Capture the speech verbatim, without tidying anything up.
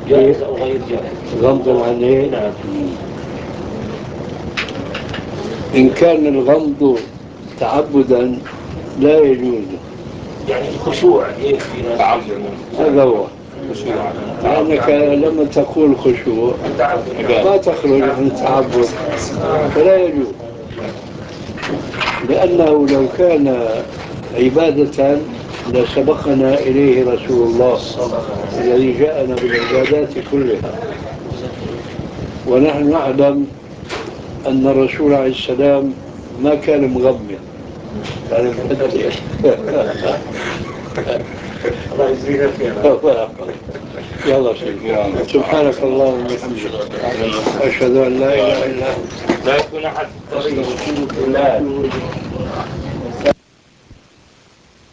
جائز أو غير جائز؟ غمض العينين. نعم. إن كان الغمض تعبدا لا يجوز، يعني الخشوع هيك في ناس هذا هو. خشوع لأنك لما تقول خشوع ما تخرج عن التعبد فلا يجوز، لأنه لو كان عبادة لسبقنا إليه رسول الله الذي جاءنا بالعبادات كلها، ونحن نعلم أن الرسول عليه السلام ما كان مغمض. كان مهدئ. الله يجزيك خير. يلا سيدي، سبحانك اللهم وبحمدك أشهد أن لا إله إلا أنت لا يكون أحد في الطريق.